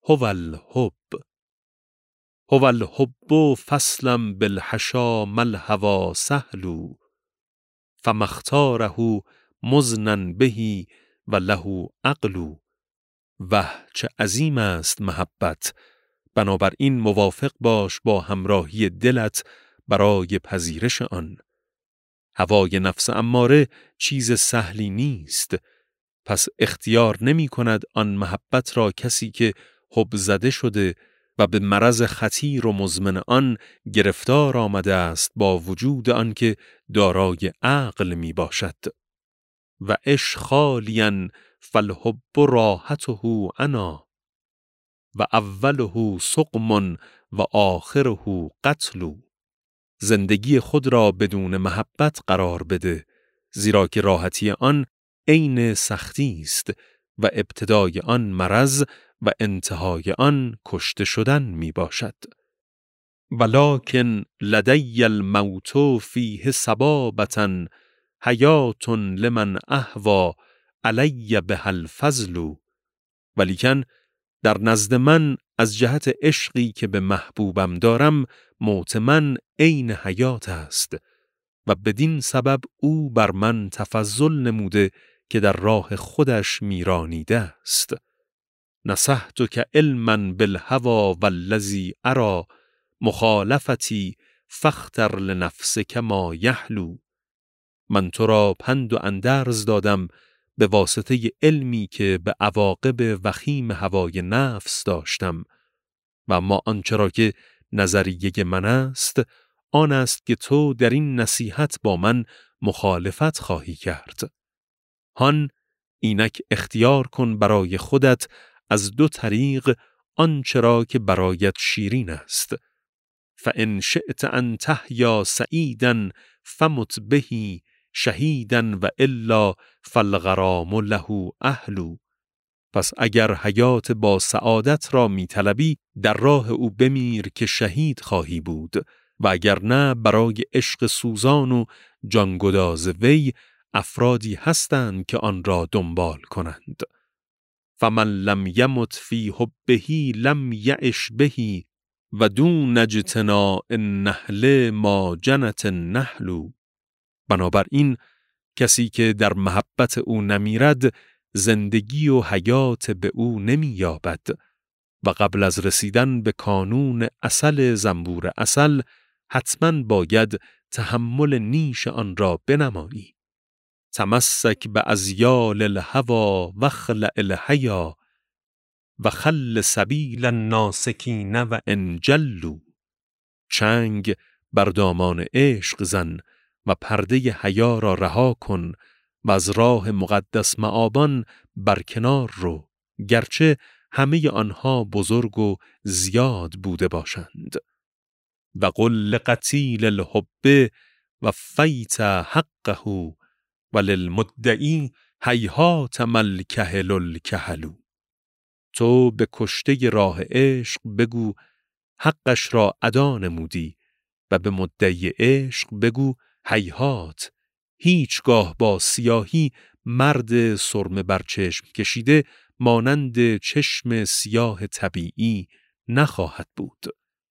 هو الحب. هو الحب فصلا بالحشا ما الهوی سهل، فما اختاره مزنا به و له عقل. وه چه عظیم است محبت، بنابراین موافق باش با همراهی دلت برای پذیرش آن. هوای نفس اماره چیز سهلی نیست، پس اختیار نمی کند آن محبت را کسی که حب زده شده و به مرض خطیر و مزمن آن گرفتار آمده است، با وجود آن که دارای عقل می باشد. و عش خالیا فالحب راحته انا، و اوله سقم و آخره قتل. زندگی خود را بدون محبت قرار بده، زیرا که راحتی آن عین سختی است و ابتدای آن مرض و انتهای آن کشته شدن می باشد. ولکن لدی الموت فیه صبابة حیات لمن اهوی علی بها الفضل. ولیکن در نزد من از جهت عشقی که به محبوبم دارم، موت من عین حیات است و بدین سبب او بر من تفضل نموده که در راه خودش میرانیده است. نصحتک علما بالهوی والذی اری مخالفتی فاختر لنفسک ما یحلو. من تو را پند و اندرز دادم به واسطه علمی که به عواقب وخیم هوای نفس داشتم، و اما آنچه را که نظریه من است آن است که تو در این نصیحت با من مخالفت خواهی کرد. هان اینک اختیار کن برای خودت از دو طریق آنچه را که برایت شیرین است. فان شئت ان تحیا سعیدا فمت به شهیدا و الا فالغرام له اهل. پس اگر حیات با سعادت را می طلبی، در راه او بمیر که شهید خواهی بود، و اگر نه برای عشق سوزان و جانگداز وی افرادی هستند که آن را دنبال کنند. فمن لم یمت فی حبه لم یعش به و دون اجتناء النحل ما جنت النحل. بنابراین کسی که در محبت او نمیرد زندگی و حیات به او نمی یابد و قبل از رسیدن به کانون عسل زنبور عسل حتما باید تحمل نیش آن را بنمایی. تمسک به ازیال الهوی و خلع الحیا و خل سبیل الناسکین و انجلو. چنگ بر دامان عشق زن و پرده حیا را رها کن و از راه مقدس مآبان برکنار رو، گرچه همه آنها بزرگ و زیاد بوده باشند. و قل لقتیل الحب و فیت حقه و للمدعی هیهات ما الکهل الکهل. تو به کشته راه عشق بگو حقش را ادا نمودی و به مدعی عشق بگو هیهات، هیچگاه با سیاهی مرد سرمه بر چشم کشیده مانند چشم سیاه طبیعی نخواهد بود.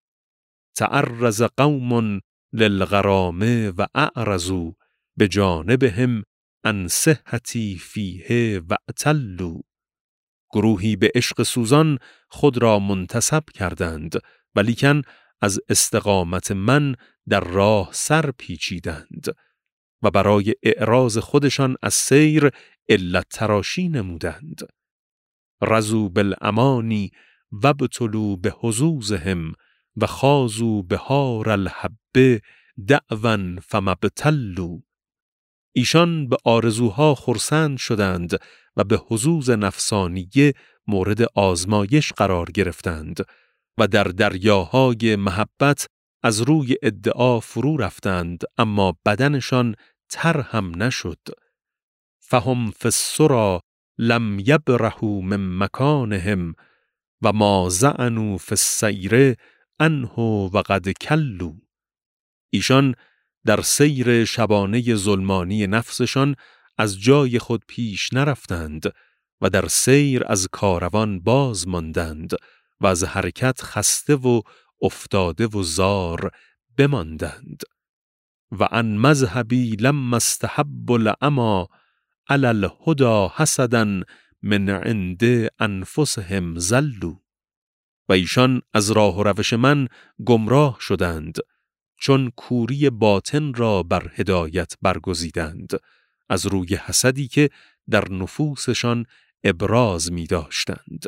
تعرض قوم للغرام و اعرضوا بجانبهم عن صحتی فیه و اعتلوا. گروهی به عشق سوزان خود را منتسب کردند، ولیکن از استقامت من در راه سر پیچیدند و برای اعراض خودشان از سیر علت تراشی نمودند. رضوا بالامانی و ابتلوا بحظوظهم و خاضوا بحار الحب دعوا فما ابتلوا. ایشان به آرزوها خرسند شدند و به حظوظ نفسانیه مورد آزمایش قرار گرفتند و در دریاهای محبت از روی ادعا فرو رفتند، اما بدنشان تر هم نشد. فهم فی السری لم یبرحوا من مکانهم و ما زعنوا فی السیر عنه و قد کلوا. ایشان در سیر شبانه ظلمانی نفسشان از جای خود پیش نرفتند و در سیر از کاروان باز ماندند و از حرکت خسته و افتاده و زار بماندند. و عن مذهبی لما استحب العمی علی الهدی حسدا من عند انفسهم ضلوا. و ایشان از راه و روش من گمراه شدند، چون کوری باطن را بر هدایت برگزیدند، از روی حسدی که در نفوسشان ابراز می داشتند.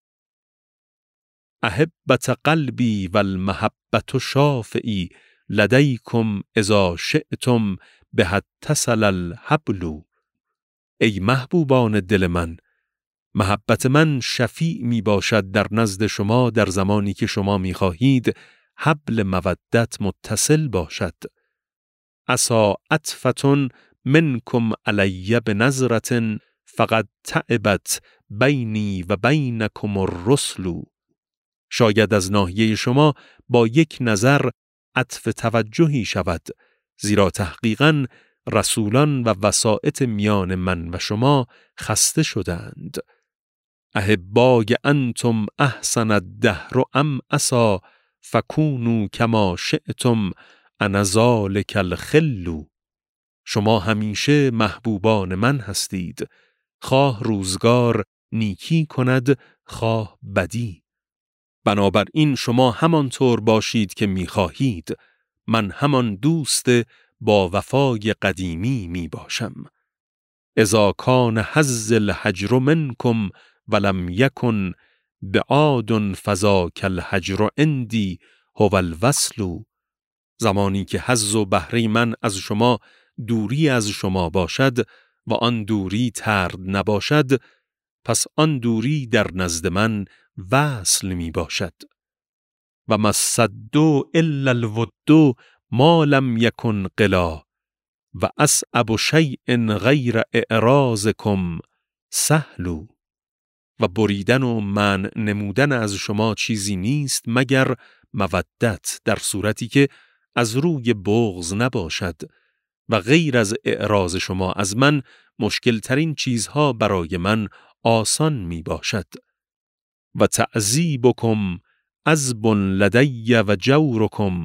احبت قلبی و المحبت شافعی لدیکم اذا شئتم به اتصل الحبل. ای محبوبان دل من، محبت من شفیع می باشد در نزد شما در زمانی که شما می خواهید حبل مودت متصل باشد. عسى عطفة منکم علی بنظرة فقد تعبت بینی و بینکم الرسل. شاید از ناحیه شما با یک نظر عطف توجهی شود، زیرا تحقیقاً رسولان و وسائط میان من و شما خسته شدند. احبای انتم احسن الدهر ام عسى فکونوا کما شئتم انا ذلک الخل. شما همیشه محبوبان من هستید، خواه روزگار نیکی کند خواه بدی. بنابراین شما همانطور باشید که می‌خواهید، من همان دوست با وفای قدیمی می باشم. اذا کان حظ الحجر منکم ولم یکن بعاد فذاک الحجر عندی هو الوصل. زمانی که حظ و بهره من از شما دوری از شما باشد و آن دوری طرد نباشد، پس آن دوری در نزد من وصل می باشد. و ما الصد الا الود ما لم یکن قلا و اصعب شیء غیر اعراضکم سهل. و بریدن و منع نمودن از شما چیزی نیست مگر مودت، در صورتی که از روی بغض نباشد، و غیر از اعراض شما از من مشکل ترین چیزها برای من آسان می باشد. و تعذیبکم عذب لدی و جورکم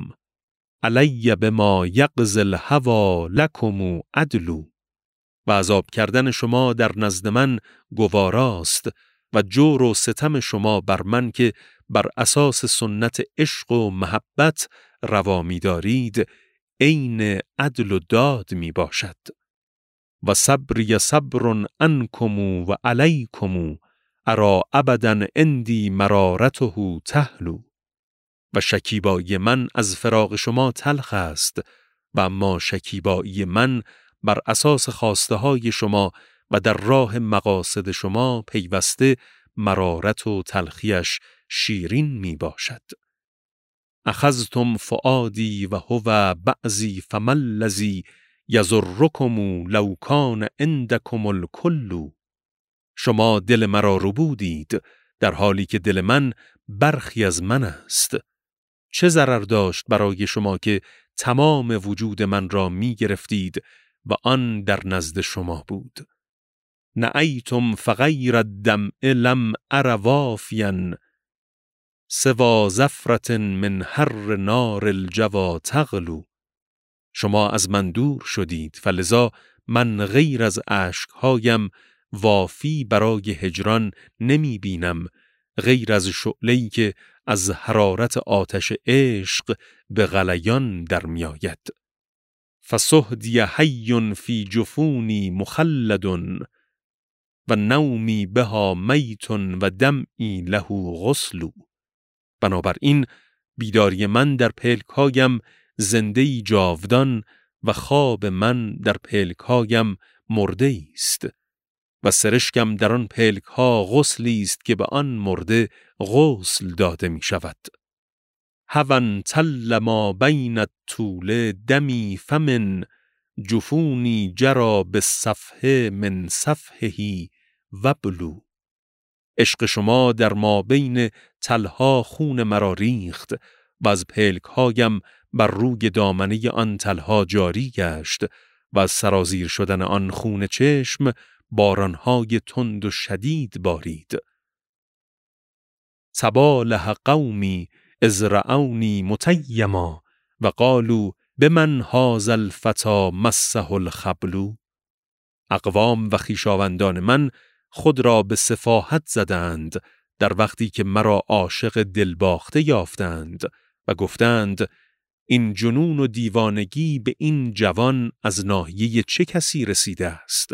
علی بما یقضی الهوی لکم عدل. و عذاب کردن شما در نزد من گواراست و جور و ستم شما بر من که بر اساس سنت عشق و محبت روا می دارید عین عدل و داد می باشد. و صبری صبر عنکم و علیکم ارا ابدا عندی مرارته تهلو. و شکیبایی من از فراق شما تلخ است، و اما شکیبایی من بر اساس خواسته های شما و در راه مقاصد شما پیوسته مرارت و تلخیش شیرین می باشد. اخذتم فؤادی و هو بعضی فما الذی یضرکم لو کان عندکم الکل. شما دل مرا ربودید در حالی که دل من برخی از من است. چه ضرر داشت برای شما که تمام وجود من را می گرفتید و آن در نزد شما بود. نعیتم فغیر الدمع لم ار وافیا سوا زفرة من حر نار الجوی تغلو. شما از من دور شدید، فلذا من غیر از اشکهایم وافی برای هجران نمی بینم، غیر از شعله‌ای که از حرارت آتش عشق به غلیان در می آید. فسهدی حی فی جفونی مخلد و نومی بها میت و دمعی له غسل. بنابراین بیداری من در پلکایم زنده‌ای جاودان و خواب من در پلکایم مرده است، و سرشکم در آن پلکها غسلی است که به آن مرده غسل داده می شود. هون تل ما بین الطول دمی فمن جفونی جرا بالصفحه من صفحه وبلو. عشق شما در ما بین تلها خون مرا ریخت و از پلکهایم بر روی دامنه آن تلها جاری گشت و از سرازیر شدن آن خون چشم بارانهای تند و شدید بارید. تبالح قومی اذ رأونی متیما و قالوا بمن هذا الفتى مسه الخبل. اقوام و خویشاوندان من خود را به سفاهت زدند در وقتی که مرا عاشق دلباخته یافتند و گفتند این جنون و دیوانگی به این جوان از ناحیه چه کسی رسیده است؟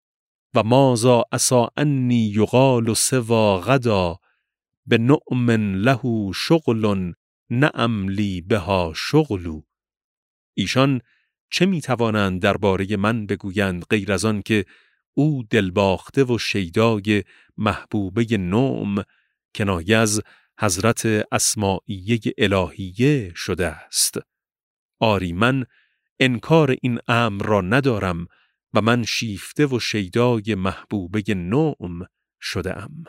و ماذا عسى انی یقال سوى غدا به نعم له شغل نعم لی بها شغل. ایشان چه می توانند درباره من بگویند غیر از آن که او دلباخته و شیدای محبوبه نعم کنایه از حضرت اسماعیه الهیه شده است؟ آری من انکار این امر را ندارم و من شیفته و شیدای محبوبه نعم شده ام.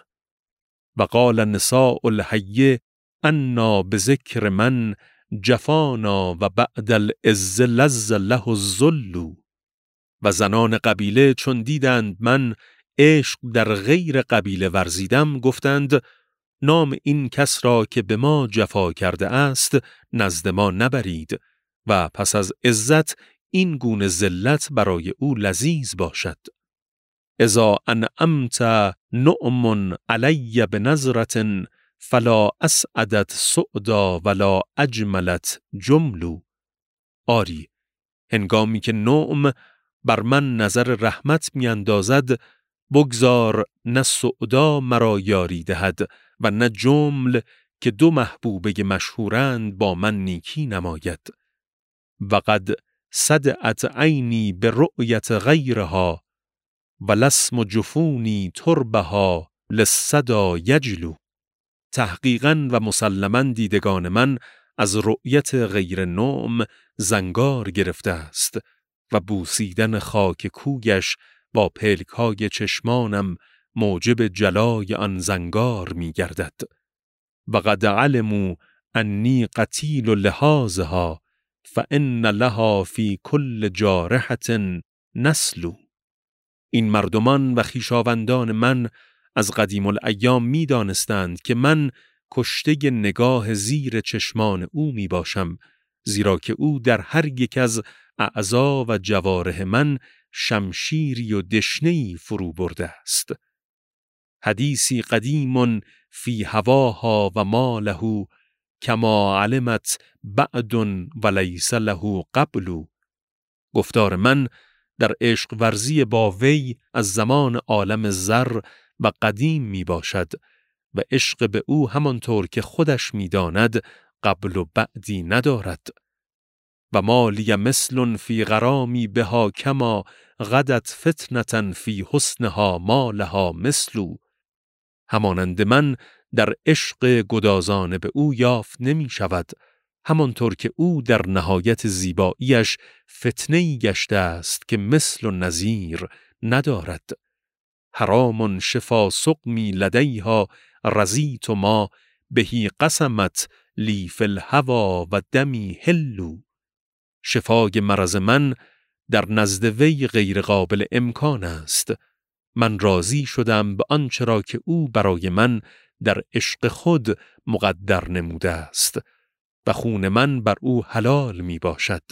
و قال نساء الحی انا بذکر من جفانا و بعد العز لذ له الذل. و زنان قبیله چون دیدند من عشق در غیر قبیله ورزیدم گفتند نام این کس را که به ما جفا کرده است نزد ما نبرید و پس از عزت این گونه ذلت برای او لذیذ باشد. اذا انعمت نعم علی بنظرة فلا اسعدت سعدا ولا اجملت جمل. آری هنگامی که نعم بر من نظر رحمت می اندازد بگذار نه سعدا مرا یاری دهد و نه جمل که دو محبوبه مشهورند با من نیکی نماید. و قد صدعت عینی به رؤیت غیرها و لسم جفونی تربها للصدا یجلو. تحقیقاً و مسلماً دیدگان من از رؤیت غیر نعم زنگار گرفته است و بوسیدن خاک کویش با پلک‌های چشمانم موجب جلای آن زنگار می گردد. و قد علموا انی قتیل لحاظها فإن لها فی کل جارحة نسل. این مردمان و خویشاوندان من از قدیم الایام می دانستند که من کشته نگاه زیر چشمان او می باشم، زیرا که او در هر یک از اعضا و جوارح من شمشیری و دشنه‌ای فرو برده است. حدیثی قدیم فی هواها و ما له کما علمت بعد و لیس له قبل. گفتار من در عشق ورزی با وی از زمان عالم زر و قدیم می باشد و عشق به او همانطور که خودش می داند قبل و بعدی ندارد. و ما لی مثل فی غرامی بها کما غدت فتنة فی حسنها ما لها مثل. همانند من در عشق گدازانه به او یافت نمی شود، همانطور که او در نهایت زیباییش فتنه‌ای گشته است که مثل و نظیر ندارد. حرام شفا سقمی لدیها رضیت ما بهی قسمت لی فی الهوی و دمی حلو. شفای مرض من در نزد وی غیر قابل امکان است. من راضی شدم به آنچه را که او برای من در عشق خود مقدر نموده است و خون من بر او حلال می باشد.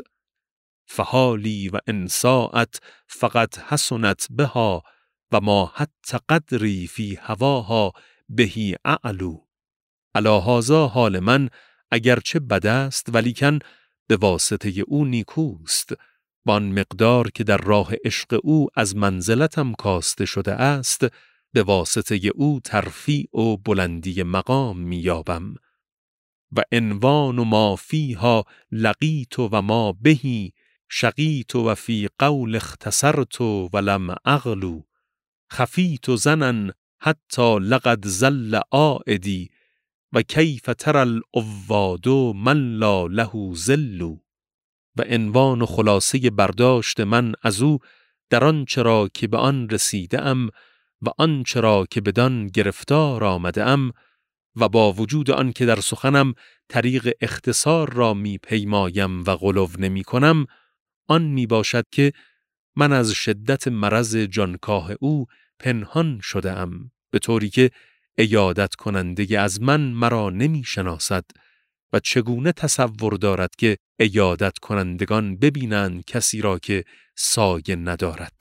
فحالی و انساعت فقط حسنت بها و ما حتی قدری فی هواها بهی اعلو. علی هذا حال من اگرچه بد است ولیکن به واسطه او نیکوست. وان مقدار که در راه عشق او از منزلتم کاسته شده است به واسطه او ترفیع و بلندی مقام میابم. و عنوان ما فیها لقیت و ما بهی شقیت و فی قول اختصرت ولم اغلو. خفیت زنن حتی لقد زل عائدی و کیف تری العواد من لا له ذل. و عنوان و خلاصه برداشت من از او در آنچه را که به آن رسیده ام و آنچه را که بدان گرفتار آمده ام و با وجود آن که در سخنم طریق اختصار را می پیمایم و غلو نمی کنم، آن می باشد که من از شدت مرض جانکاه او پنهان شده ام، به طوری که عیادت کننده از من مرا نمی شناسد و چگونه تصور دارد که عیادت کنندگان ببینند کسی را که سایه ندارد.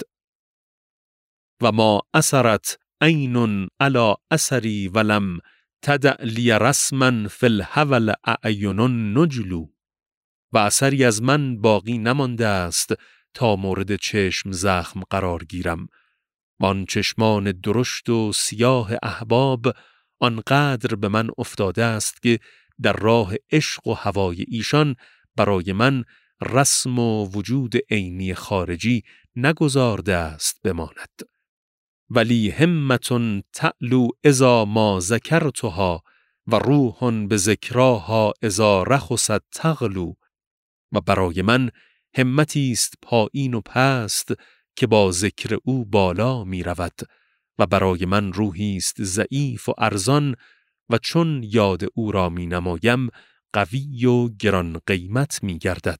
و ما اثرت عین علی اثری ولم تدع لی رسما فی الحول اعین نجلو. و اثری از من باقی نمانده است تا مورد چشم زخم قرار گیرم. آن چشمان درشت و سیاه احباب آنقدر به من افتاده است که در راه عشق و هوای ایشان برای من رسم و وجود عینی خارجی نگذارده است بماند. ولی همت تعلو اذا ما ذکرتها و روح بذکراها اذا رخصت تغلو. و برای من همتی است پایین و پست که با ذکر او بالا می رود و برای من روحی است ضعیف و ارزان و چون یاد او را می نمایم قوی و گران قیمت می گردد.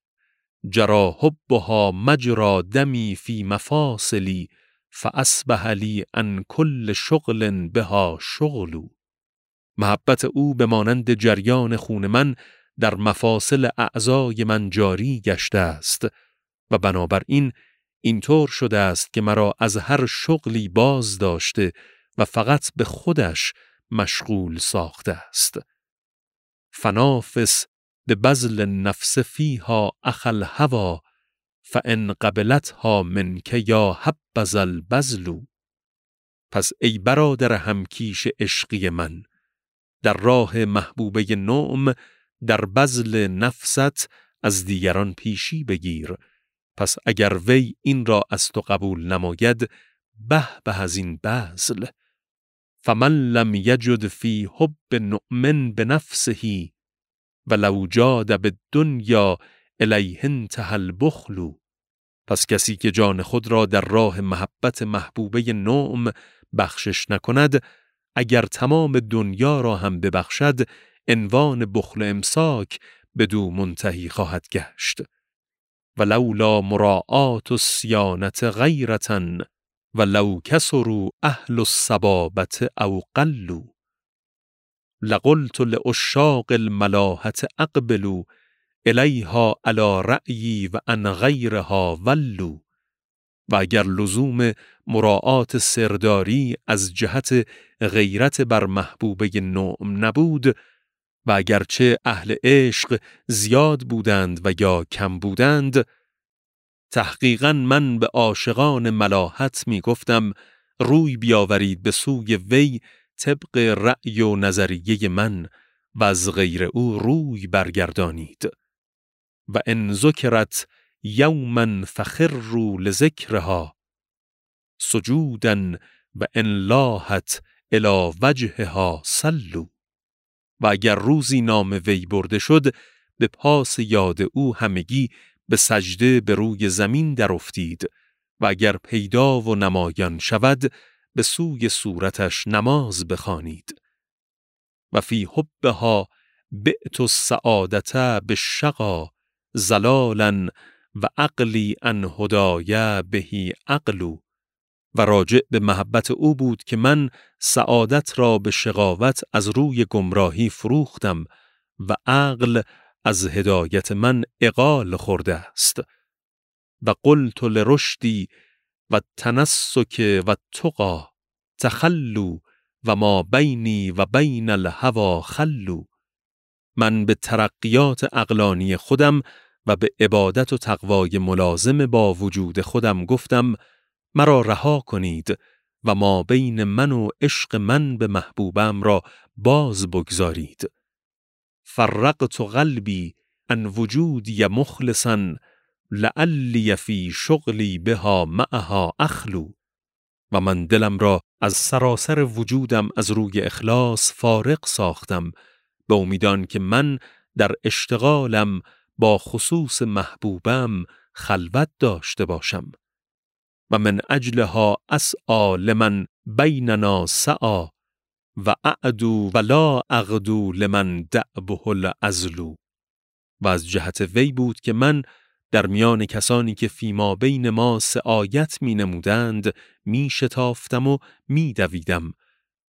جرا حبها مجرا دمی فی مفاصلی فاصبح لی عن کل شغل بها شغل. محبت او به مانند جریان خون من در مفاصل اعضای من جاری گشته است و بنابراین اینطور شده است که مرا از هر شغلی باز داشته و فقط به خودش مشغول ساخته است. فنافس ببذل النفس فیها اخی الهوی فان قبلتها منک یا حبذا البذل. پس ای برادر همکیش عشقی من، در راه محبوبه نعم در بذل نفست از دیگران پیشی بگیر. پس اگر وی این را از تو قبول نماید به از این بذل. فمن لم یجد فی حب نعم بنفسه ولو جاد بالدنیا الیه انتهى البخل. پس کسی که جان خود را در راه محبت محبوبه نعم بخشش نکند، اگر تمام دنیا را هم ببخشد عنوان بخل امساک بدو منتهی خواهد گشت. ولولا مراعات الصیانة غیرة ولو کثروا اهل الصبابة او قلوا لقلت لعشاق الملاحة اقبلوا الیها علی رأیی و عن غیرها ولوا. و اگر لزوم مراعات سرداری از جهت غیرت بر محبوبه نعم نبود و اگرچه اهل عشق زیاد بودند و یا کم بودند، تحقیقاً من به عاشقان ملاحت می گفتم روی بیاورید به سوی وی طبق رأی و نظریه من و از غیر او روی برگردانید. و ان ذکرت یوما فخروا لذکرها سجودا و ان لاحت الی وجهها صلوا. و اگر روزی نام وی برده شد به پاس یاد او همگی به سجده به روی زمین در افتید و اگر پیدا و نمایان شود به سوی صورتش نماز بخوانید. و فی حبها بعت السعادة بالشقا ضلالا و عقلی عن هدای به عقل. و راجع به محبت او بود که من سعادت را به شقاوت از روی گمراهی فروختم و عقل از هدایت من عقال خورده است. و قلت لرشدی و التنسک و التقی تخلوا و ما بینی و بین الهوی خلوا. من به ترقیات عقلانی خودم و به عبادت و تقوای ملازم با وجود خودم گفتم مرا رها کنید و ما بین من و عشق من به محبوبم را باز بگذارید. فرقت قلبی عن وجودی مخلصا لعلی فی شغلی بها معها اخلو. و من دلم را از سراسر وجودم از روی اخلاص فارغ ساختم به امیدان که من در اشتغالم با خصوص محبوبم خلوت داشته باشم. و من اجلها اسعی لمن بیننا سعی و اعدو ولا اغدو لمن دأبه العزل. و از جهت وی بود که من در میان کسانی که فیما بین ما سعایت می نمودند می شتافتم و می دویدم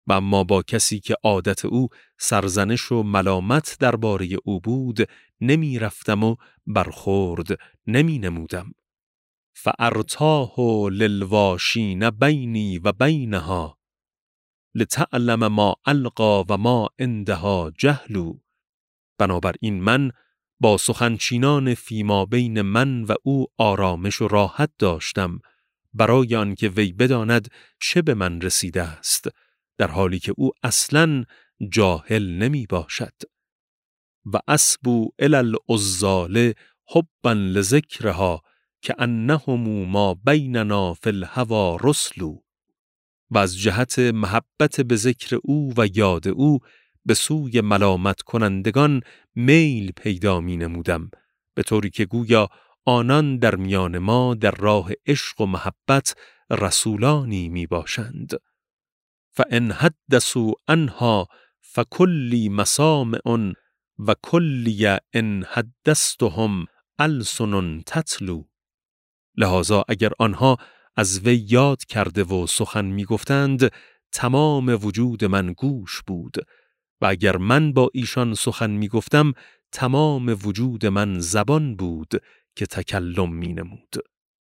و اما با کسی که عادت او سرزنش و ملامت درباره او بود نمی رفتم و برخورد نمی نمودم. فارتاه للواشین بینی و بینها لتعلم ما القا و ما عندها جهل. بنابراین من با سخنچینان فیما بین من و او آرامش و راحت داشتم برای آنکه وی بداند چه به من رسیده است، در حالی که او اصلاً جاهل نمی باشد. و اسبو الی العزال حبا لذکرها که انهم ما بیننا فی الهوی رسل. و از جهت محبت به ذکر او و یاد او به سوی ملامت کنندگان میل پیدا می نمودم، به طوری که گویا آنان در میان ما در راه عشق و محبت رسولانی می باشند. فان حدثوا عنها فکلی مسامع و کلی ان حدثتهم السن تتلو. لذا اگر آنها از وی یاد کرده و سخن می گفتند تمام وجود من گوش بود و اگر من با ایشان سخن می گفتم تمام وجود من زبان بود که تکلم می نمود.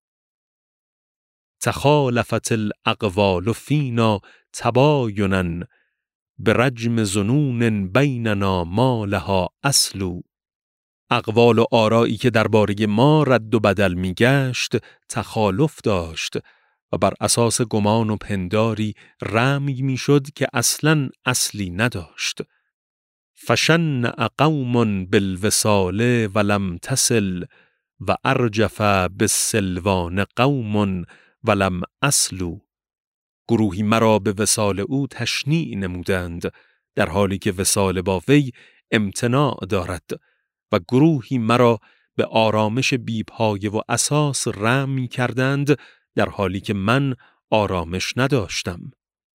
تخالفت الاقوال فینا تبایناً برجم ظنون بیننا ما لها اصل. اقوال و آرایی که درباره ما رد و بدل می گشت تخالف داشت و بر اساس گمان و پنداری رمی می شد که اصلاً اصلی نداشت. فشنع قوم بالوصال ولم تصل و ارجف بالسلوان قوم ولم اصل. گروهی مرا به وصال او تشنیع نمودند در حالی که وصال با وی امتناع دارد و گروهی مرا به آرامش بی‌پایه و اساس رمی کردند در حالی که من آرامش نداشتم.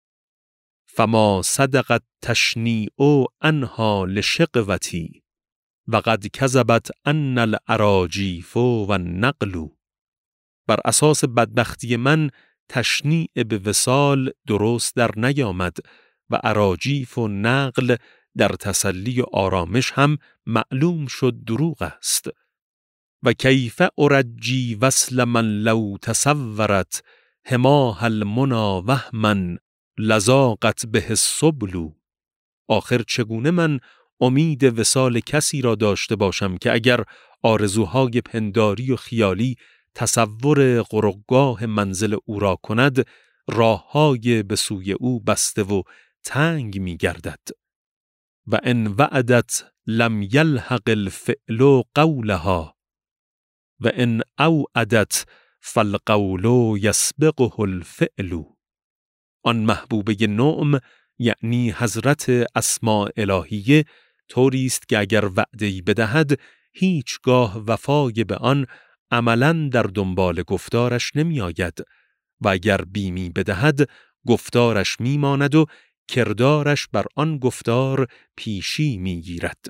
فما صدقت تشنیع عنها لشقوتی و قد کذبت ان الاراجیف و النقل. بر اساس بدبختی من تشنیع به وصال درست در نیامد و اراجیف و نقل در تسلی و آرامش هم معلوم شد دروغ است. و کیف ارجی وصل من لو تصورت حماها المنی وهما لذاقت به السبل. آخر چگونه من امید وصال کسی را داشته باشم که اگر آرزوهای پنداری و خیالی تصور قرقگاه منزل او را کند راههای به سوی او بسته و تنگ می گردد. و ان وعدت لم یلحق الفعل قولها و ان اوعدت فالقول یسبقه الفعل. آن محبوبه نعم یعنی حضرت اسماء الهیه طوری است که اگر وعده‌ای بدهد هیچگاه وفای به آن عملاً در دنبال گفتارش نمی آید و اگر بیمی بدهد گفتارش می ماند و کردارش بر آن گفتار پیشی می گیرد.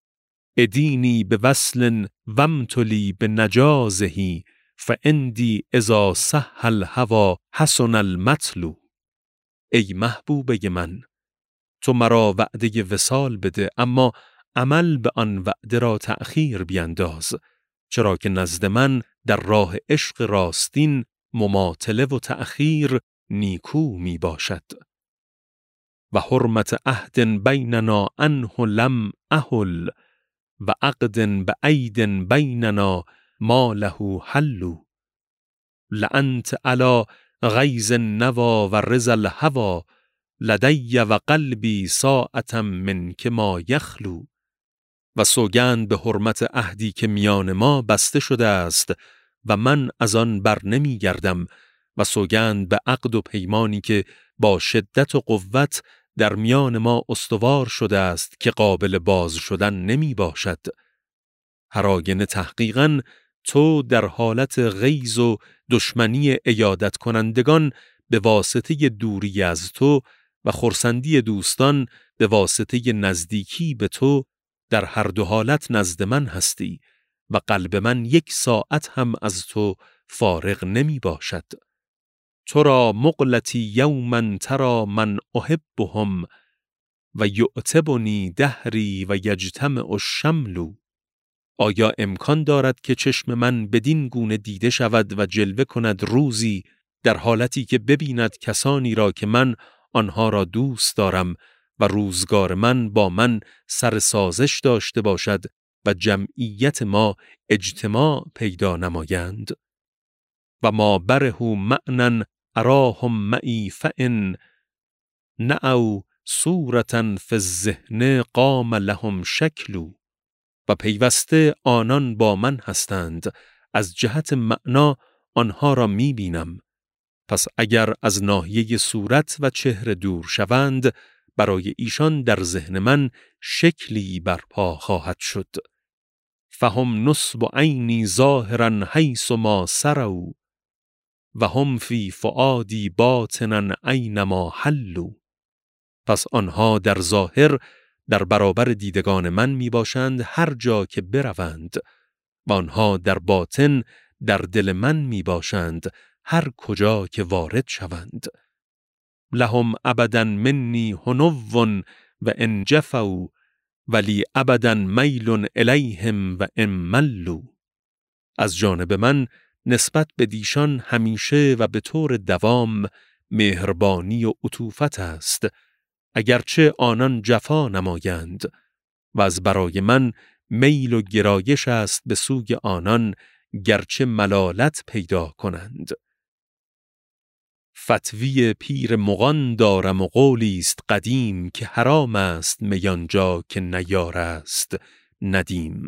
ادینی به وصل وامتلی به نجازهی فاندی اذا صح الهوی حسن المطل. ای محبوبه من، تو مرا وعده وصال بده اما عمل به آن وعده را تأخیر بینداز، چرا که نزد من در راه عشق راستین مماطله و تأخیر نیکو می باشد. و حرمت عهد بیننا عنه لم احل و عقد بعید بیننا ما له حل. لأنت علی غیظ النوی و رضا الهوی لدی و قلبی ساعة منک ما یخلو. و سوگند به حرمت عهدی که میان ما بسته شده است و من از آن بر نمی گردم و سوگند به عقد و پیمانی که با شدت و قوت در میان ما استوار شده است که قابل باز شدن نمی باشد. هر آینه تحقیقاً تو در حالت غیظ و دشمنی عیادت کنندگان به واسطه دوری از تو و خرسندی دوستان به واسطه نزدیکی به تو در هر دو حالت نزد من هستی و قلب من یک ساعت هم از تو فارغ نمی باشد. تو را مقلتی یوما ترى من احبهم و یعتبنی دهری و یجتمع الشمل. آیا امکان دارد که چشم من بدین گونه دیده شود و جلوه کند روزی در حالتی که ببیند کسانی را که من آنها را دوست دارم و روزگار من با من سر سازش داشته باشد و جمعیت ما اجتماع پیدا نمایند؟ و ما بره معنا اراهم معی فإن نعوا صورة فی الذهن قام لهم شکل. و پیوسته آنان با من هستند، از جهت معنا آنها را می بینم. پس اگر از ناحیه صورت و چهره دور شوند، برای ایشان در ذهن من شکلی برپا خواهد شد. فهم نصب عینی ظاهرا حیث ما سروا و هم فی فؤادی باطنا اینما حلوا. پس آنها در ظاهر در برابر دیدگان من می باشند هر جا که بروند و آنها در باطن در دل من می باشند هر کجا که وارد شوند. لهم ابدا منی هنو و ان جفوا ولی ابدا میل الیهم و ان ملوا. از جانب من نسبت به دیشان همیشه و به طور دوام مهربانی و عطوفت است، اگرچه آنان جفا نمایند، و از برای من میل و گرایش است به سوی آنان گرچه ملالت پیدا کنند. فتوی پیر مغان دارم و قولی است قدیم که حرام است میانجا که نیار است ندیم.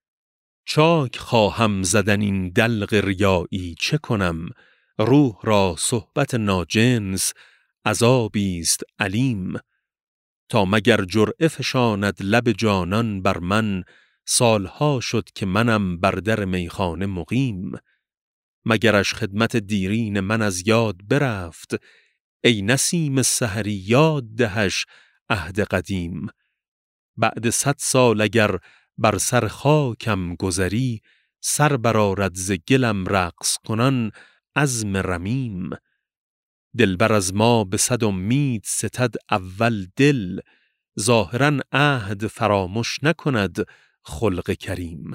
چاک خواهم زدن این دلق ریایی چه کنم؟ روح را صحبت ناجنس عذابی است علیم. تا مگر جرعه فشاند لب جانان بر من، سالها شد که منم بر در میخانه مقیم. مگرش خدمت دیرین من از یاد برفت، ای نسیم سحری یاد دهش عهد قدیم. بعد 100 سال اگر بر سر خاکم گذری، سر برآرد ز گلم رقص کنان عزم رمیم. دلبر از ما به 100 امید ستد اول دل، ظاهرا عهد فراموش نکند خلق کریم.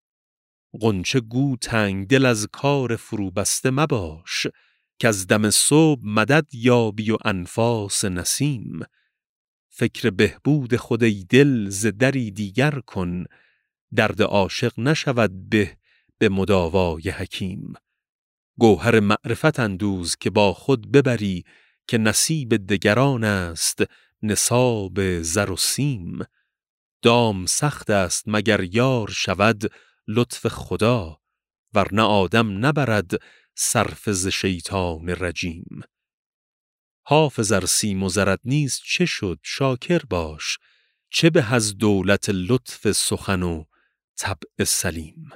غنچه گو تنگ دل از کار فروبسته مباش، که از دم صبح مدد یابی و انفاس نسیم. فکر بهبود خود ای دل ز دری دیگر کن، درد عاشق نشود به مداوای حکیم. گوهر معرفت اندوز که با خود ببری، که نصیب دگران است نصاب زر و سیم. دام سخت است مگر یار شود لطف خدا، ورنه آدم نبرد صرفه ز شیطان رجیم. حافظ ار سیم و زرت نیست چه شد شاکر باش، چه به از دولت لطف سخن و طبع سلیم.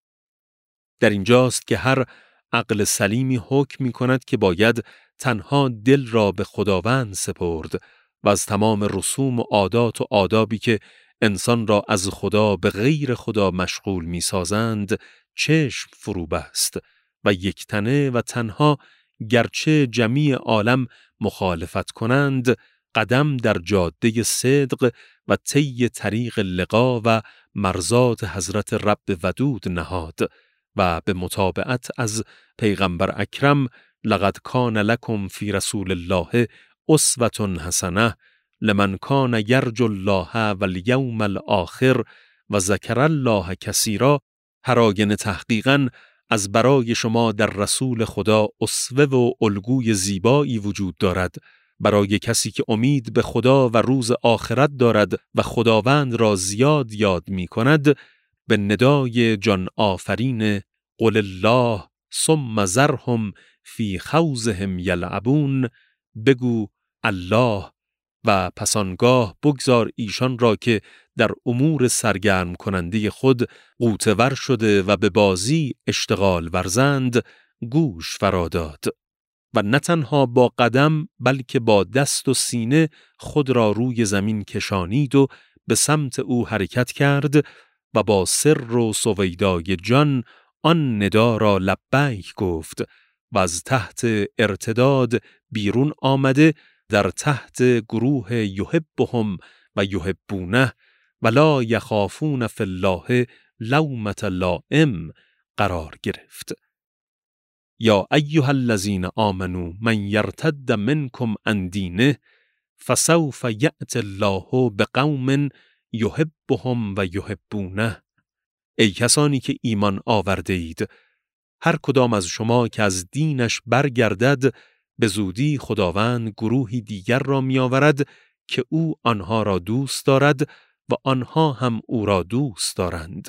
در اینجاست که هر عقل سلیمی حکم می کند که باید تنها دل را به خداوند سپرد و از تمام رسوم و عادات و آدابی که انسان را از خدا به غیر خدا مشغول می سازند چشم فرو بست و یکتنه و تنها گرچه جمیع عالم مخالفت کنند قدم در جاده صدق و طی طریق لقا و مرضات حضرت رب ودود نهاد و به متابعت از پیغمبر اکرم لقد کان لکم فی رسول الله اسوة حسنة لمن کان یرجو الله والیوم الآخر و ذکر الله کثیرا. هراگنه تحقیقاً از برای شما در رسول خدا اسوه و الگوی زیبایی وجود دارد، برای کسی که امید به خدا و روز آخرت دارد و خداوند را زیاد یاد می کند. به ندای جان آفرین قل الله ثم ذرهم فی خوضهم یلعبون، بگو الله و پس آنگاه بگذار ایشان را که در امور سرگرم کننده خود غوطه‌ور شده و به بازی اشتغال ورزند گوش فراداد و نه تنها با قدم بلکه با دست و سینه خود را روی زمین کشانید و به سمت او حرکت کرد و با سر و سویدای جان آن ندا را لبیک گفت و از تحت ارتداد بیرون آمده در تحت گروه یحبهم و یحبونه ولا یخافون فی الله لومة لائم قرار گرفت. یا ایها الذین آمنوا من یرتد منکم عن دینه فسوف یأتی الله بقوم یحبهم و یحبونه. ای کسانی که ایمان آورده اید، هر کدام از شما که از دینش برگردد، به زودی خداوند گروهی دیگر را می آورد که او آنها را دوست دارد و آنها هم او را دوست دارند.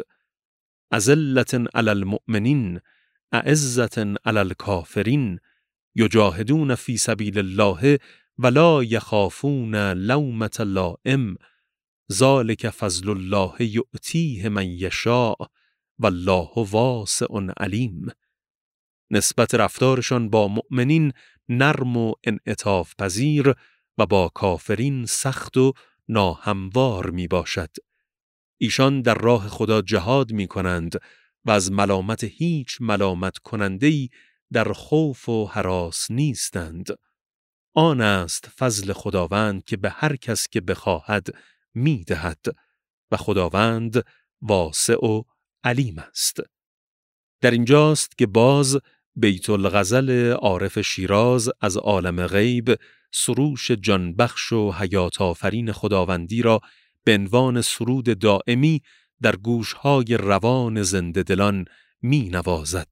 اذلة علی المؤمنین اعزة علی الکافرین یجاهدون فی سبیل الله ولا یخافون لومة لائم ذلک فضل الله یؤتیه من یشاء والله واسع علیم. نسبت رفتارشان با مؤمنین نرم و انعطاف پذیر و با کافرین سخت و ناهموار می باشد. ایشان در راه خدا جهاد می کنند و از ملامت هیچ ملامت کننده‌ای در خوف و هراس نیستند. آن است فضل خداوند که به هر کس که بخواهد می دهد و خداوند واسع و علیم است. در اینجاست که باز بیت الغزل عارف شیراز از عالم غیب سروش جانبخش و حیات آفرین خداوندی را به عنوان سرود دائمی در گوشهای روان زنده دلان می نوازد.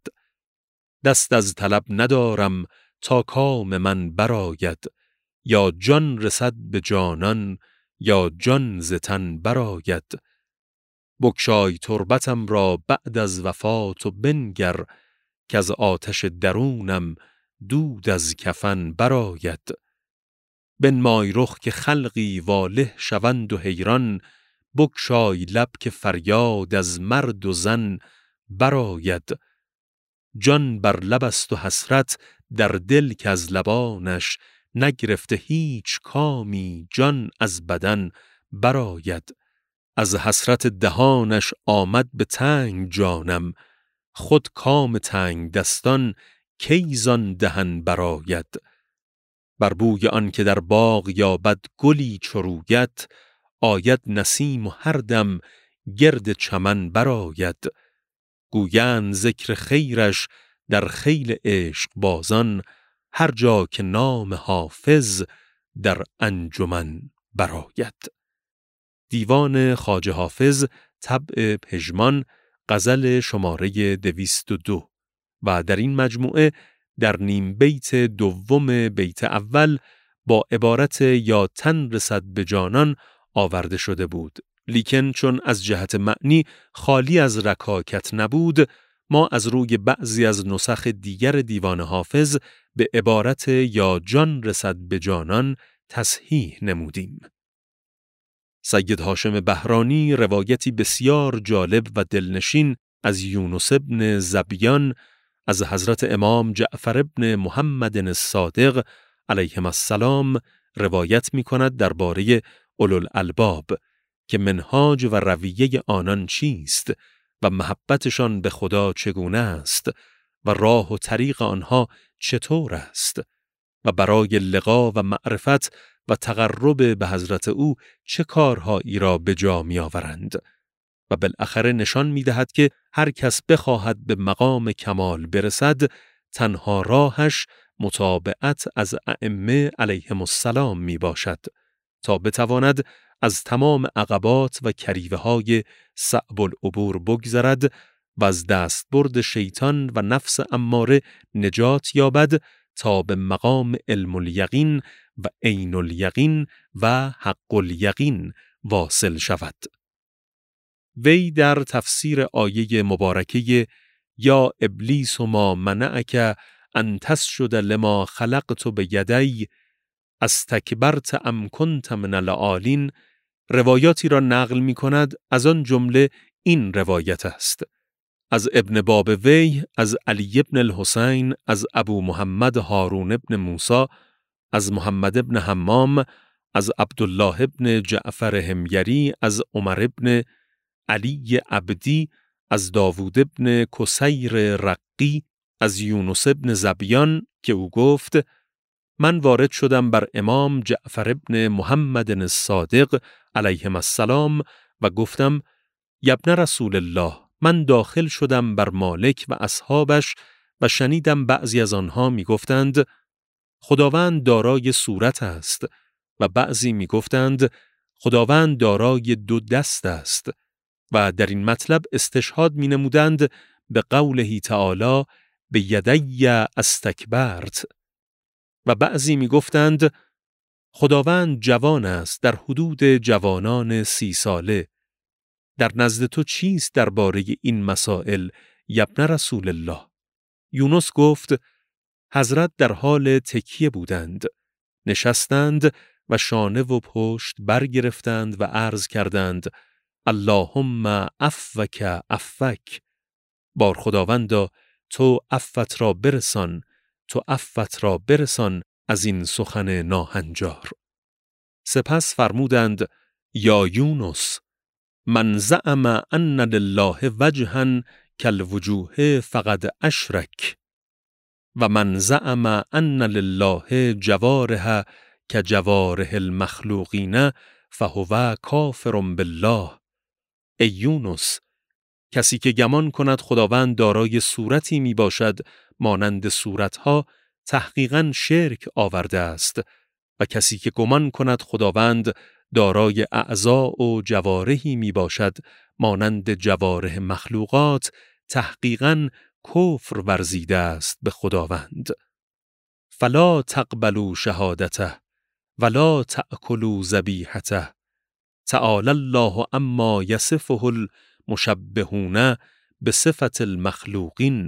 دست از طلب ندارم تا کام من برآید، یا جان رسد به جانان یا جان ز تن برآید. بگشای تربتم را بعد از وفات و بنگر، که از آتش درونم دود از کفن برآید. بنمای رخ که خلقی واله شوند و حیران، بگشای لب که فریاد از مرد و زن برآید. جان بر لب است و حسرت در دل که از لبانش، نگرفته هیچ کامی جان از بدن برآید. از حسرت دهانش آمد به تنگ جانم، خود کام تنگ دستان کی زان دهن برآید. بر بوی آن که در باغ یابد گلی چو رویت، آید نسیم و هر دم گرد چمن برآید. گویند ذکر خیرش در خیل عشق بازان، هر جا که نام حافظ در انجمن برآید. دیوان خواجه حافظ طبع پژمان، غزل شماره 202. و در این مجموعه در نیم بیت دوم بیت اول با عبارت یا تن رسد به جانان آورده شده بود، لیکن چون از جهت معنی خالی از رکاکت نبود، ما از روی بعضی از نسخ دیگر دیوان حافظ به عبارت یا جان رسد به جانان تصحیح نمودیم. سید هاشم بهرانی روایتی بسیار جالب و دلنشین از یونس ابن زبیان از حضرت امام جعفر ابن محمد الصادق علیهم السلام روایت می کند درباره اولوالالباب که منهاج و رویه آنان چیست و محبتشان به خدا چگونه است و راه و طریق آنها چطور است و برای لقا و معرفت و تقرب به حضرت او چه کارهایی را به جا می آورند و بالاخره نشان می دهد که هر کس بخواهد به مقام کمال برسد، تنها راهش متابعت از ائمه علیهم السلام می باشد تا بتواند از تمام عقبات و کریوه های صعب العبور بگذرد و از دستبرد شیطان و نفس اماره نجات یابد تا به مقام علم الیقین و عین الیقین و حق الیقین واصل شود. وی در تفسیر آیه مبارکه یا ابلیس ما منعک ان تسجد لما خلقت بیدی استکبرت ام کنت من العالین روایاتی را نقل می کند. از آن جمله این روایت است: از ابن باب وی، از علی ابن الحسین، از ابو محمد هارون ابن موسی، از محمد ابن حمام، از عبدالله ابن جعفر حمیری، از عمر ابن علی عبدی، از داوود ابن کسیر رقی، از یونس ابن زبیان که او گفت من وارد شدم بر امام جعفر ابن محمد الصادق علیهم السلام و گفتم یبن رسول الله، من داخل شدم بر مالک و اصحابش و شنیدم بعضی از آنها می گفتند خداوند دارای صورت است و بعضی می گفتند خداوند دارای دو دست است و در این مطلب استشهاد می نمودند به قوله تعالی به یدی استکبرت و بعضی می گفتند خداوند جوان است در حدود جوانان 30 ساله. در نزد تو چیست درباره این مسائل یبن رسول الله؟ یونس گفت حضرت در حال تکیه بودند، نشستند و شانه و پشت برگرفتند و عرض کردند اللهم عفوک عفوک، بار خداوندا تو عفوت را برسان، تو عفوت را برسان از این سخن ناهنجار. سپس فرمودند یا یونس من زعم ان لله وجها کالوجوه فقد اشرک و من زعم ان لله جوارح کجوارح المخلوقین فهو کافر بالله. ای یونس، کسی که گمان کند خداوند دارای صورتی می باشد مانند صورتها تحقیقاً شرک آورده است و کسی که گمان کند خداوند دارای اعضاء و جوارحی می باشد مانند جوارح مخلوقات تحقیقاً کفر ورزیده است به خداوند. فلا تقبلوا شهادته ولا تأکلوا ذبیحته تعالی الله اما یصفه المشبهون بصفة المخلوقین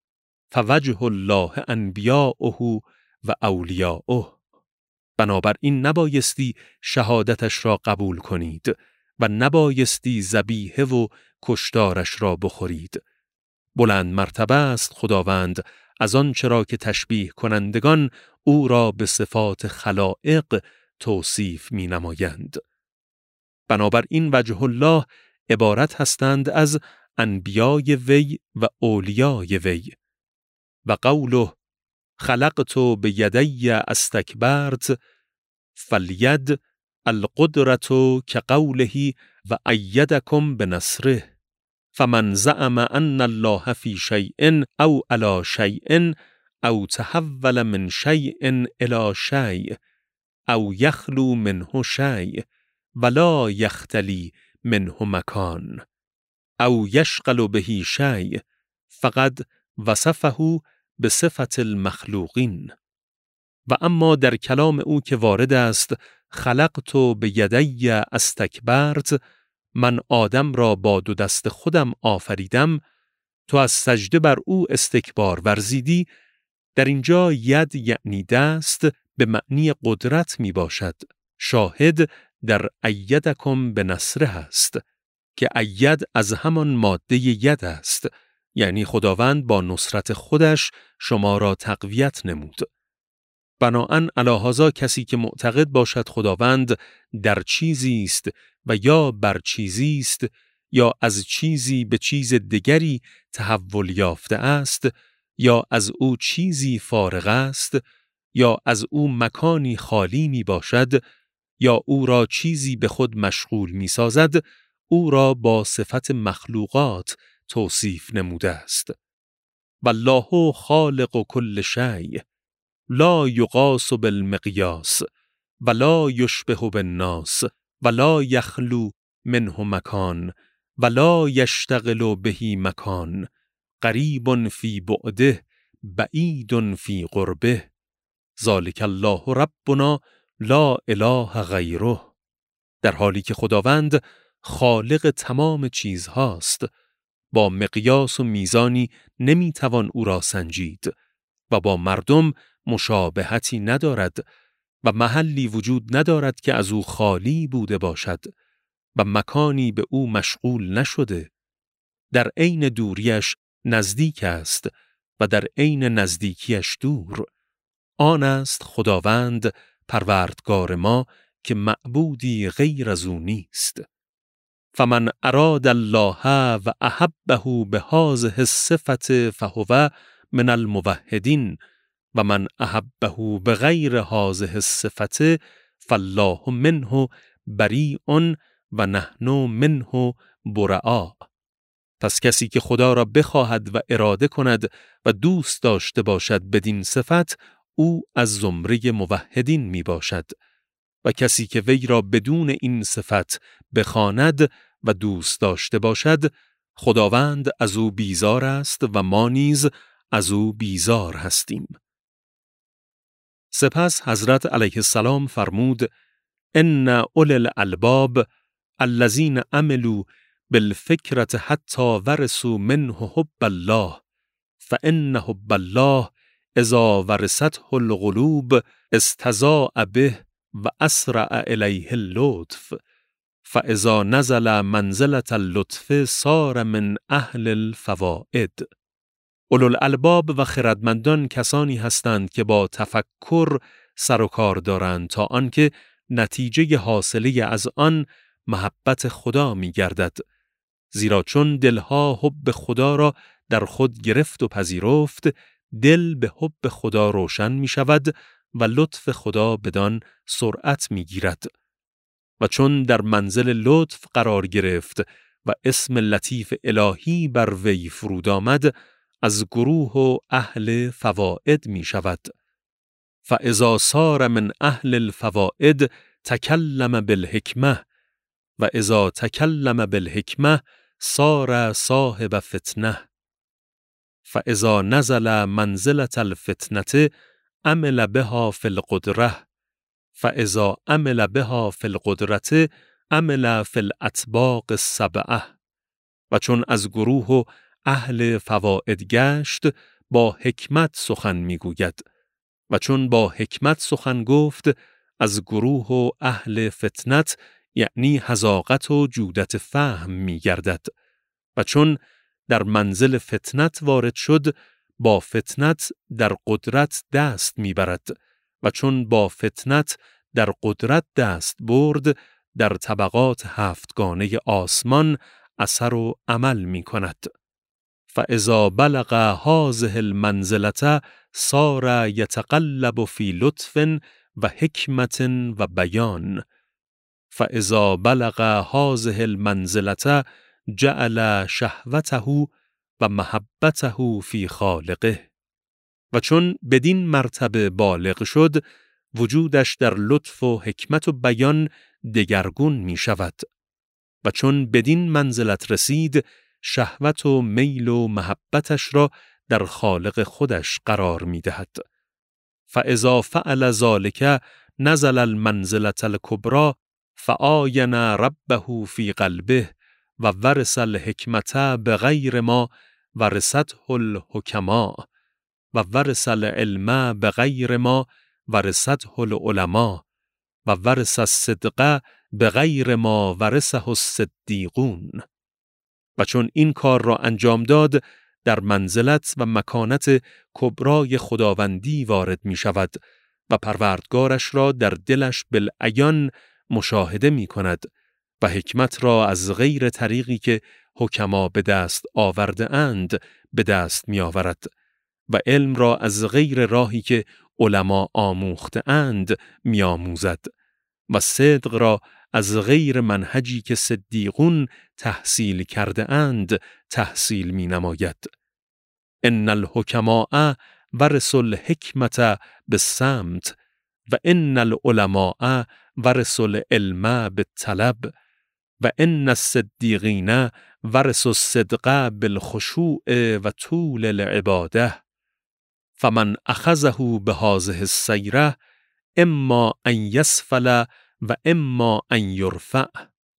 فوجه الله انبیاؤه و اولیاؤه. بنابراین نبایستی شهادتش را قبول کنید و نبایستی ذبیحه و کشتارش را بخورید. بلند مرتبه است خداوند از آنچه را که تشبیه کنندگان او را به صفات خلائق توصیف می نمایند. بنابراین وجه الله عبارت هستند از انبیای وی و اولیای وی. و قوله خلقت بیدی استکبرت فالید القدرة كقوله و ایدکم بنصره فمن زعم ان الله فی شیء او علی شیء او تحول من شیء الی شیء او یخلو منه شیء ولا یختلی منه مکان او یشغل به شیء فقد وصفه بصفة المخلوقین. و اما در کلام او که وارد است خلقت بیدی استکبرت، من آدم را با 2 دست خودم آفریدم، تو از سجده بر او استکبار ورزیدی، در اینجا ید یعنی دست به معنی قدرت می باشد. شاهد در ایدکم به نصره هست که اید از همان ماده ید است، یعنی خداوند با نصرت خودش شما را تقویت نمود. بناهن علی هذا کسی که معتقد باشد خداوند در چیزی است و یا بر چیزی است یا از چیزی به چیز دیگری تحول یافته است یا از او چیزی فارغ است یا از او مکانی خالی می باشد یا او را چیزی به خود مشغول می سازد، او را با صفت مخلوقات توصیف نموده است. والله خالق کل شیء لا یقاس بالمقیاس ولا یشبه بالناس ولا یخلو منه مکان ولا یشتغل به مکان قریب فی بعده بعید فی قربه ذلک الله ربنا لا اله غیره. در حالی که خداوند خالق تمام چیزهاست، با مقیاس و میزانی نمیتوان او را سنجید و با مردم مشابهتی ندارد و محلی وجود ندارد که از او خالی بوده باشد و مکانی به او مشغول نشده. در عین دوریش نزدیک است و در عین نزدیکیش دور. آن است خداوند پروردگار ما که معبودی غیر از او نیست. فمن اراد الله و احبه بهذه الصفة فهو من الموحدین و من احبه بغیر هذه الصفة فالله منه بریء و نحن منه براء. پس کسی که خدا را بخواهد و اراده کند و دوست داشته باشد بدین صفت، او از زمره موحدین می باشد و کسی که وی را بدون این صفت بخواند و دوست داشته باشد، خداوند از او بیزار است و ما نیز از او بیزار هستیم. سپس حضرت علیه السلام فرمود: ان اولی الالباب الذین عملوا بالفکرة حتی ورثوا منه حب الله فان حب الله اذا ورثته القلوب استضاء به و اسرع الیه اللطف فاذا نزل منزلة اللطف صار من اهل الفوائد. اولوالالباب و خردمندان کسانی هستند که با تفکر سر و کار دارند تا آنکه نتیجه حاصله از آن محبت خدا می گردد. زیرا چون دلها حب خدا را در خود گرفت و پذیرفت، دل به حب خدا روشن می شود و لطف خدا بدان سرعت می گیرد. و چون در منزل لطف قرار گرفت و اسم لطیف الهی بر وی فرود آمد، از گروه و اهل فوائد می شود. فاذا صار من اهل الفوائد تکلم بالحکمه و اذا تکلم بالحکمه صار صاحب فتنه فاذا نزل منزلة الفتنه عمل بها فی القدره فاذا عمل بها فی القدرة عمل فی الاطباق السبعه. و چون از گروه و اهل فوائد گشت، با حکمت سخن میگوید و چون با حکمت سخن گفت، از گروه و اهل فتنت یعنی حذاقت و جودت فهم میگردد و چون در منزل فتنت وارد شد، با فتنت در قدرت دست میبرد و چون با فتنت در قدرت دست برد، در طبقات هفتگانه آسمان اثر و عمل می کند. فاذا بلغ هذه المنزلة صار یتقلب فی لطف و حکمت و بیان. فاذا بلغ هذه المنزلة جعل شهوته و محبته فی خالقه. و چون بدین مرتبه بالغ شد، وجودش در لطف و حکمت و بیان دگرگون می شود. و چون بدین منزلت رسید، شهوت و میل و محبتش را در خالق خودش قرار می دهد. فاذا فعل ذلك نزل المنزلة الكبرى فآین ربه فی قلبه و ورث الحکمة بغیر ما ورثته الحکماء و ورث العلم بغیر ما ورثته العلماء و ورث الصدق بغیر ما ورثه الصدیقون. و چون این کار را انجام داد، در منزلت و مکانت کبرای خداوندی وارد می شود و پروردگارش را در دلش بالعیان مشاهده می کند و حکمت را از غیر طریقی که حکما به دست آورده اند به دست می آورد و علم را از غیر راهی که علما آموخته اند می آموزد و صدق را از غیر منهجی که صدیقون تحصیل کرده اند تحصیل می نماید. ان الحکماء ورثوا الحکمة بالصمت و ان العلماء ورثوا العلم بالطلب و ان الصدیقین ورثوا الصدق بالخشوع و طول العباده فمن اخذه بهذه السیره اما ان یسفل و اما ان یرفع.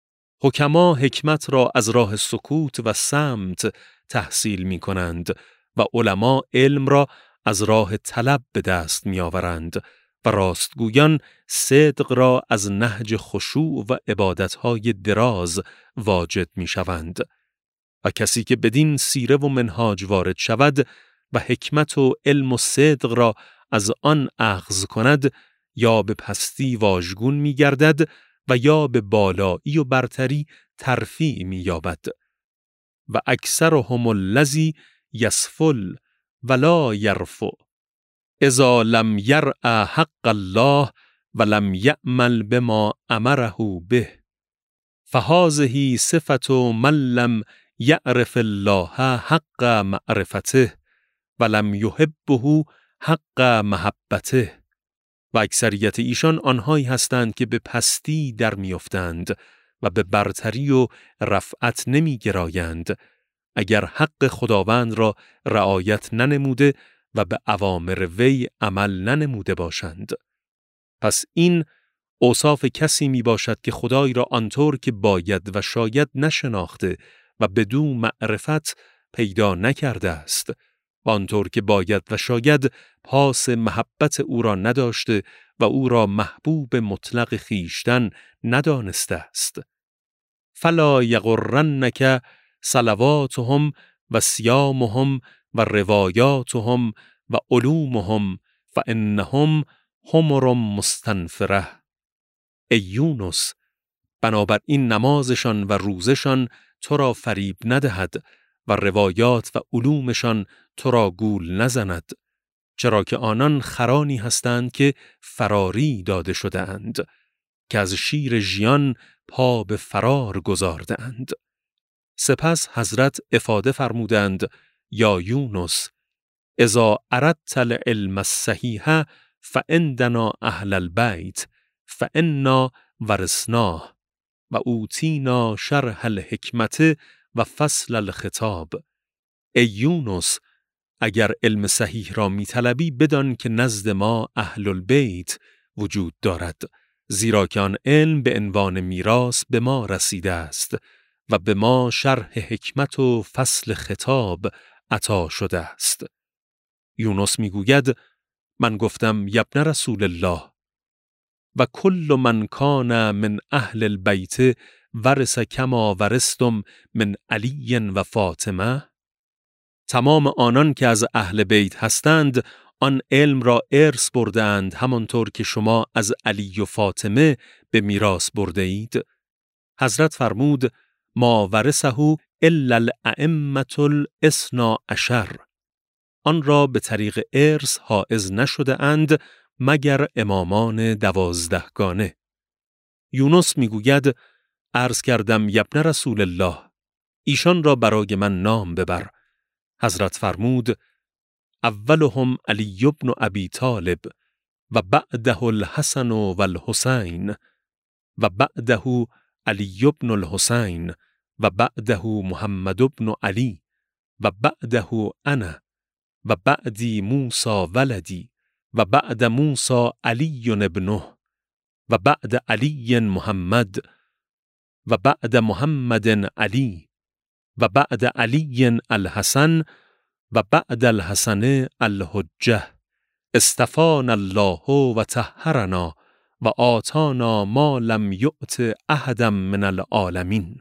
حکما حکمت را از راه سکوت و صمت تحصیل می کنند و علما علم را از راه طلب به دست می آورند و راستگویان صدق را از نهج خشوع و عبادتهای دراز واجد می شوند. و کسی که بدین سیره و منهاج وارد شود و حکمت و علم و صدق را از آن اخذ کند، یا به پستی واژگون می گردد و یا به بالایی و برتری ترفیع می یابد. و اکثرهم الذی یسفل ولا یرفع اذا لم یرع حق الله ولم یعمل بما امره به فهذه صفة من لم یعرف الله حق معرفته ولم یحبه حق محبته. و اکثریت ایشان آنهایی هستند که به پستی در میافتند و به برتری و رفعت نمی گرایند اگر حق خداوند را رعایت ننموده و به اوامر وی عمل ننموده باشند. پس این اوصاف کسی می باشد که خدای را آنطور که باید و شاید نشناخته و بدو معرفت پیدا نکرده است و آنطور که باید و شاید پاس محبت او را نداشته و او را محبوب مطلق خیشتن ندانسته است. فلا یغرنک صلواتهم و صیامهم و روایاتهم و علومهم فانهم حمر مستنفره. ای یونس، بنابراین نمازشان و روزشان تو را فریب ندهد و روایات و علومشان تو را گول نزند، چرا که آنان خرانی هستند که فراری داده شده اند که از شیر ژیان پا به فرار گذارده اند. سپس حضرت افاده فرمودند: یا یونس، اذا اردت العلم الصحیح فعندنا اهل البیت فانا ورثناه و اوتینا شرح الحکمت و فصل الخطاب. ای یونس، اگر علم صحیح را می طلبی بدان که نزد ما اهل البیت وجود دارد، زیرا که آن علم به عنوان میراث به ما رسیده است و به ما شرح حکمت و فصل خطاب عطا شده است. یونس می گوید: من گفتم یبن رسول الله و کل من کان من اهل البیت ورث کما ورثتم من علی و فاطمه. تمام آنان که از اهل بیت هستند آن علم را ارث بردند همانطور که شما از علی و فاطمه به میراث برده اید. حضرت فرمود: ما ورثه الا الائمة الاثنی عشر. آن را به طریق ارث حائز نشده اند مگر امامان 12گانه. یونس میگوید: عرض کردم یبن رسول الله، ایشان را برای من نام ببر. حضرت فرمود: اولهم علی بن ابی طالب و بعده الحسن و الحسین و بعده علی بن الحسین و بعده محمد بن علی و بعده انا و بعدی موسی ولدی و بعد موسی علی ابنه و بعد علی محمد و بعد محمد علی و بعد علی الحسن و بعد الحسن الحجه. استفانا الله و طهرنا و آتانا ما لم یؤت احدا من العالمین.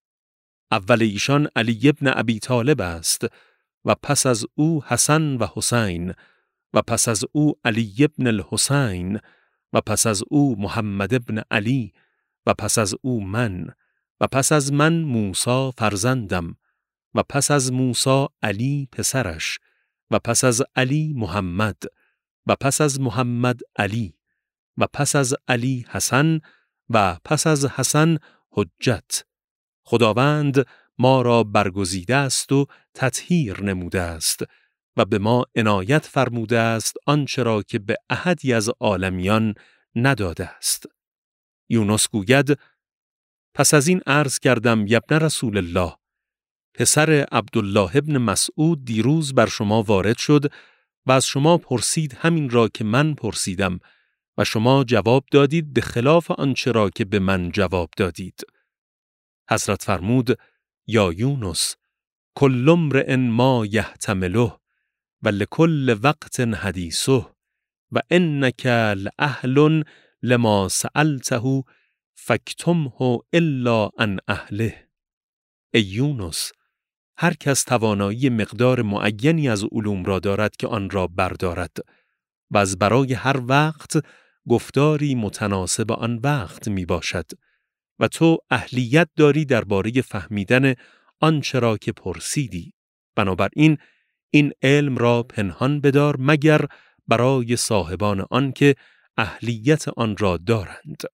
اول ایشان علی ابن ابی طالب است و پس از او حسن و حسین و پس از او علی ابن الحسین و پس از او محمد ابن علی و پس از او من و پس از من موسی فرزندم و پس از موسی علی پسرش و پس از علی محمد و پس از محمد علی و پس از علی حسن و پس از حسن حجت. خداوند ما را برگزیده است و تطهیر نموده است و به ما عنایت فرموده است آنچه را که به احدی از عالمیان نداده است. یونس گوید: پس از این عرض کردم یبن رسول الله، پسر عبدالله ابن مسعود دیروز بر شما وارد شد و از شما پرسید همین را که من پرسیدم و شما جواب دادید به خلاف آنچه را که به من جواب دادید. حضرت فرمود: یا یونس، کل امرئ ما یحتمله و لکل وقت حدیثه و انک لأهل لما سألته فاکتمه الا عن اهله. ای یونس، هر کس توانایی مقدار معینی از علوم را دارد که آن را بردارد و از برای هر وقت گفتاری متناسب آن وقت می باشد و تو اهلیت داری درباره فهمیدن آنچه را که پرسیدی. بنابراین این علم را پنهان بدار مگر برای صاحبان آن که اهلیت آن را دارند.